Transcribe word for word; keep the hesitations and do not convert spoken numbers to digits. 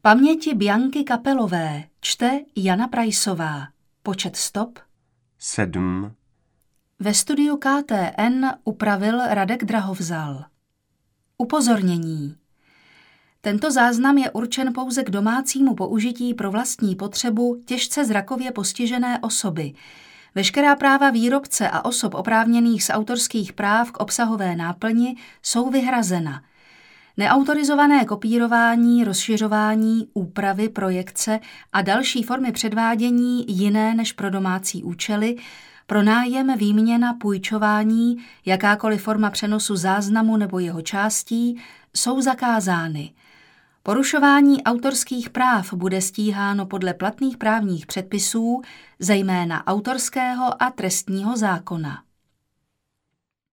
paměti Bianky Kapelové čte Jana Prajsová. Počet stop sedm. Ve studiu K T N upravil Radek Drahovzal. Upozornění. Tento záznam je určen pouze k domácímu použití pro vlastní potřebu těžce zrakově postižené osoby. Veškerá práva výrobce a osob oprávněných z autorských práv k obsahové náplni jsou vyhrazena. Neautorizované kopírování, rozšiřování, úpravy, projekce a další formy předvádění jiné než pro domácí účely, pronájem, výměna, půjčování, jakákoliv forma přenosu záznamu nebo jeho částí jsou zakázány. Porušování autorských práv bude stíháno podle platných právních předpisů, zejména autorského a trestního zákona.